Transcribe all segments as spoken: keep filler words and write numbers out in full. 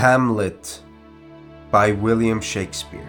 Hamlet by William Shakespeare.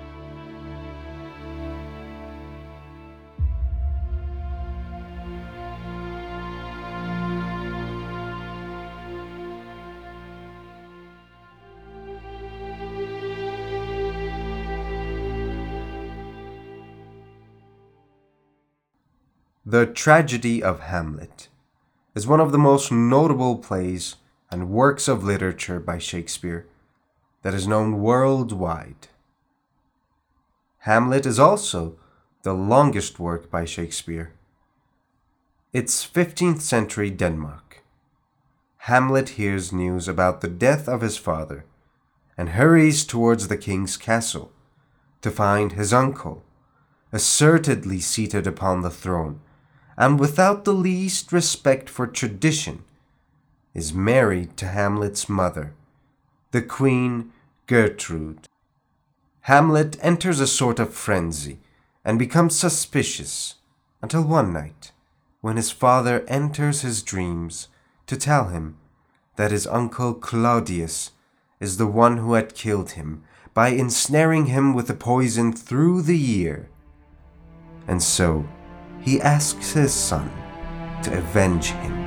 The Tragedy of Hamlet is one of the most notable plays and works of literature by Shakespeare that is known worldwide. Hamlet is also the longest work by Shakespeare. It's fifteenth century Denmark. Hamlet hears news about the death of his father and hurries towards the king's castle to find his uncle, assertedly seated upon the throne, and without the least respect for tradition, is married to Hamlet's mother, the Queen Gertrude. Hamlet enters a sort of frenzy and becomes suspicious until one night, when his father enters his dreams to tell him that his uncle Claudius is the one who had killed him by ensnaring him with a poison through the ear. And so he asks his son to avenge him.